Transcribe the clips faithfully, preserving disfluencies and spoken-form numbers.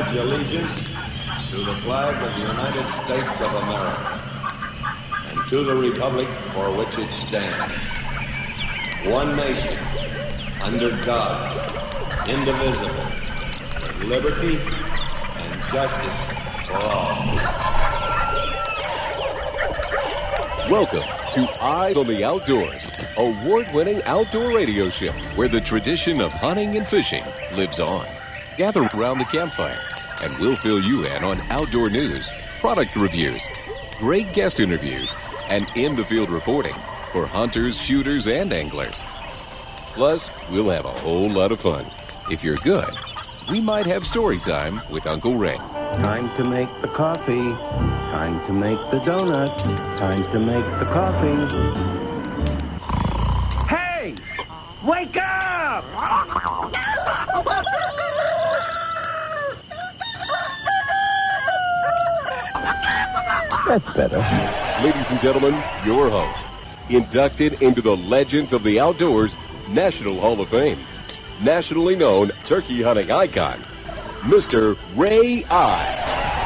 pledge allegiance to the flag of the United States of America and to the republic for which it stands, one nation, under God, indivisible, with liberty and justice for all. Welcome to Eyes on the Outdoors, award-winning outdoor radio show where the tradition of hunting and fishing lives on. Gather around the campfire and we'll fill you in on outdoor news, product reviews, great guest interviews, and in-the-field reporting for hunters, shooters, and anglers. Plus, we'll have a whole lot of fun. If you're good, we might have story time with Uncle Ray. Time to make the coffee. Time to make the donuts. Time to make the coffee. Hey! Wake up! That's better. Ladies and gentlemen, your host, inducted into the Legends of the Outdoors National Hall of Fame, nationally known turkey hunting icon, Mister Ray I.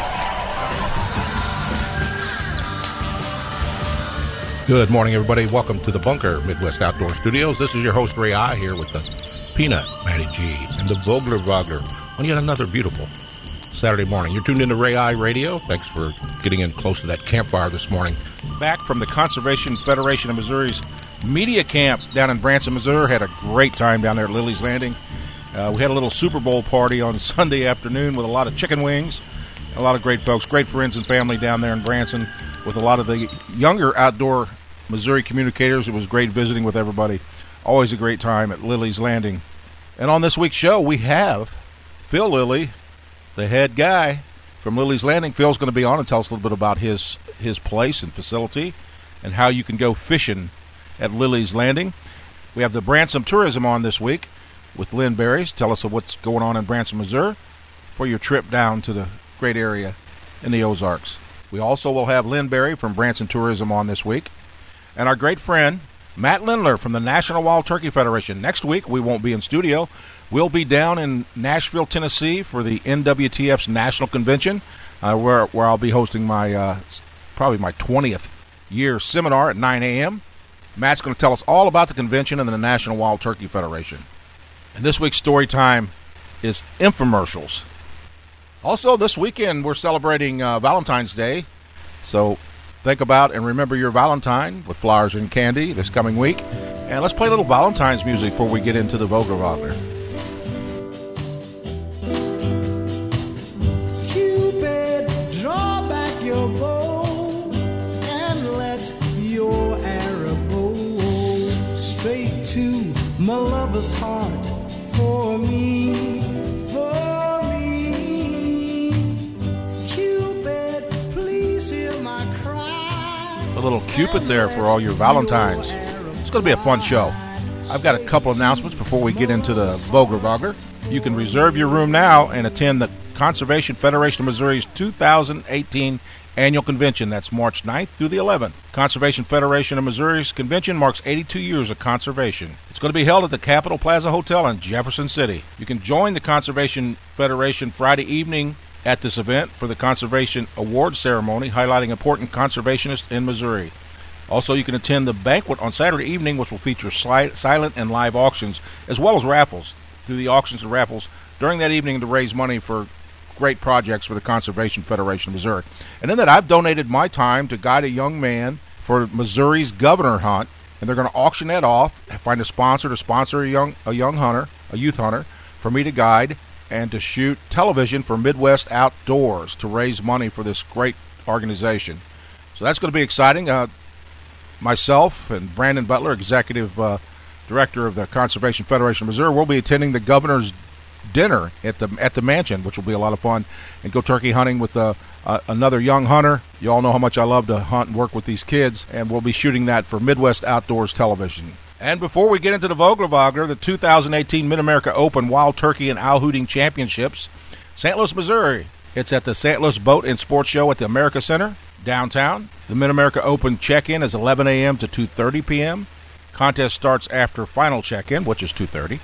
Good morning, everybody. Welcome to the Bunker Midwest Outdoor Studios. This is your host, Ray I, here with the Peanut, Matty G, and the Vogler Vogler on yet another beautiful Saturday morning. You're tuned into Ray I Radio. Thanks for getting in close to that campfire this morning. Back from the Conservation Federation of Missouri's media camp down in Branson, Missouri. Had a great time down there at Lily's Landing. Uh, we had a little Super Bowl party on Sunday afternoon with a lot of chicken wings. A lot of great folks, great friends and family down there in Branson with a lot of the younger outdoor Missouri communicators. It was great visiting with everybody. Always a great time at Lily's Landing. And on this week's show, we have Phil Lilly, the head guy from Lily's Landing. Phil's going to be on and tell us a little bit about his, his place and facility and how you can go fishing at Lily's Landing. We have the Branson Tourism on this week with Lynn Berries. Tell us what's going on in Branson, Missouri for your trip down to the great area in the Ozarks. We also will have Lynn Berry from Branson Tourism on this week. And our great friend, Matt Lindler from the National Wild Turkey Federation. Next week, we won't be in studio. We'll be down in Nashville, Tennessee for the N W T F's National Convention, uh, where, where I'll be hosting my uh, probably my twentieth year seminar at nine a.m. Matt's going to tell us all about the convention and the National Wild Turkey Federation. And this week's story time is infomercials. Also, this weekend, we're celebrating uh, Valentine's Day. So think about and remember your Valentine with flowers and candy this coming week. And let's play a little Valentine's music before we get into the Vogler Vogler. Cupid, draw back your bow and let your arrow go straight to my lover's heart for me, for me. Cupid, please hear my cry. A little Cupid there for all your Valentines. It's going to be a fun show. I've got a couple announcements before we get into the Vogler Vogler. You can reserve your room now and attend the Conservation Federation of Missouri's two thousand eighteen Annual Convention. That's March ninth through the eleventh. Conservation Federation of Missouri's convention marks eighty-two years of conservation. It's going to be held at the Capitol Plaza Hotel in Jefferson City. You can join the Conservation Federation Friday evening at this event for the Conservation Awards ceremony, highlighting important conservationists in Missouri. Also, you can attend the banquet on Saturday evening, which will feature sli- silent and live auctions, as well as raffles. Through the auctions and raffles during that evening to raise money for great projects for the Conservation Federation of Missouri. And in that, I've donated my time to guide a young man for Missouri's governor hunt, and they're going to auction that off, find a sponsor to sponsor a young a young hunter, a youth hunter, for me to guide, and to shoot television for Midwest Outdoors to raise money for this great organization. So that's going to be exciting. Uh, myself and Brandon Butler, Executive uh, Director of the Conservation Federation of Missouri, will be attending the governor's dinner at the at the mansion, which will be a lot of fun, and go turkey hunting with uh, uh, another young hunter. You all know how much I love to hunt and work with these kids, and we'll be shooting that for Midwest Outdoors Television. And before we get into the Vogler Vogler, the two thousand eighteen Mid-America Open Wild Turkey and Owl Hooting Championships, Saint Louis, Missouri. It's at the Saint Louis Boat and Sports Show at the America Center, downtown. The Mid-America Open check-in is eleven a.m. to two thirty p.m. Contest starts after final check-in, which is two thirty.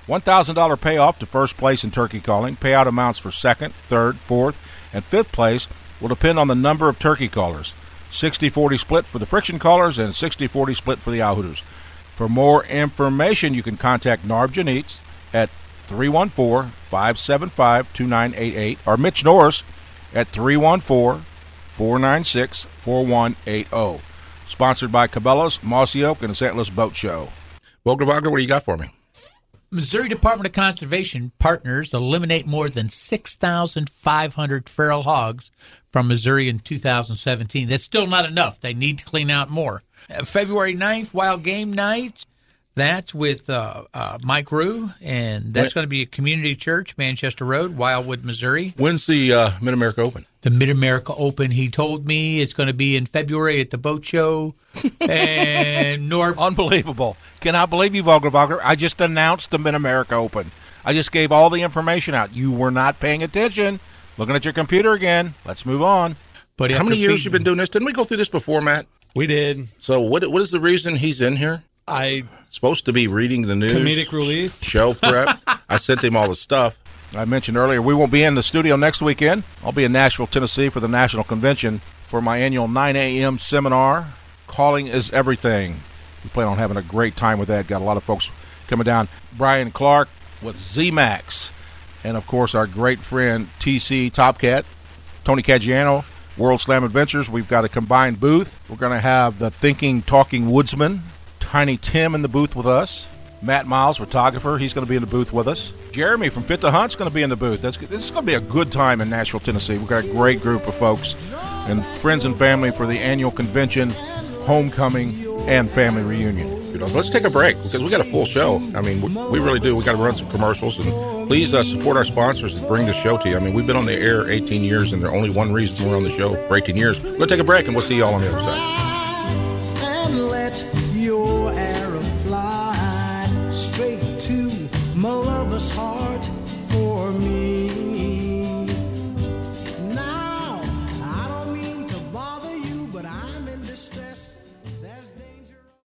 one thousand dollars payoff to first place in turkey calling. Payout amounts for second, third, fourth, and fifth place will depend on the number of turkey callers. sixty forty split for the friction callers and sixty forty split for the Outhooters. For more information, you can contact Narb Janitz at three one four, five seven five, two nine eight eight or Mitch Norris at three one four, four nine six, four one eight zero. Sponsored by Cabela's, Mossy Oak, and the Saint Louis Boat Show. Vogler Wagner, what do you got for me? Missouri Department of Conservation partners eliminate more than six thousand five hundred feral hogs from Missouri in two thousand seventeen. That's still not enough. They need to clean out more. Uh, February ninth, Wild Game Night. That's with uh, uh, Mike Rue, and that's going to be a community church, Manchester Road, Wildwood, Missouri. When's the uh, Mid-America Open? The Mid-America Open, he told me, it's going to be in February at the Boat Show. And North. Unbelievable. Cannot believe you, Vogler Wagner. I just announced the Mid-America Open. I just gave all the information out. You were not paying attention. Looking at your computer again. Let's move on. But how many years you been doing this? Didn't we go through this before, Matt? We did. So what? What is the reason he's in here? I supposed to be reading the news. Comedic relief. Show prep. I sent him all the stuff. I mentioned earlier we won't be in the studio next weekend. I'll be in Nashville, Tennessee for the National Convention for my annual nine a.m. seminar, Calling is Everything. We plan on having a great time with that. Got a lot of folks coming down. Brian Clark with Z-Max. And, of course, our great friend T C Topcat, Tony Caggiano, World Slam Adventures. We've got a combined booth. We're going to have the Thinking, Talking Woodsman, Tiny Tim in the booth with us. Matt Miles, photographer, he's going to be in the booth with us. Jeremy from Fit to Hunt's going to be in the booth. That's, this is going to be a good time in Nashville, Tennessee. We've got a great group of folks and friends and family for the annual convention, homecoming, and family reunion. You know, let's take a break because we got a full show. I mean, we, we really do. We got to run some commercials, and please uh, support our sponsors that bring the show to you. I mean, we've been on the air eighteen years, and there's only one reason we're on the show for eighteen years. We'll take a break, and we'll see you all on the other side. And let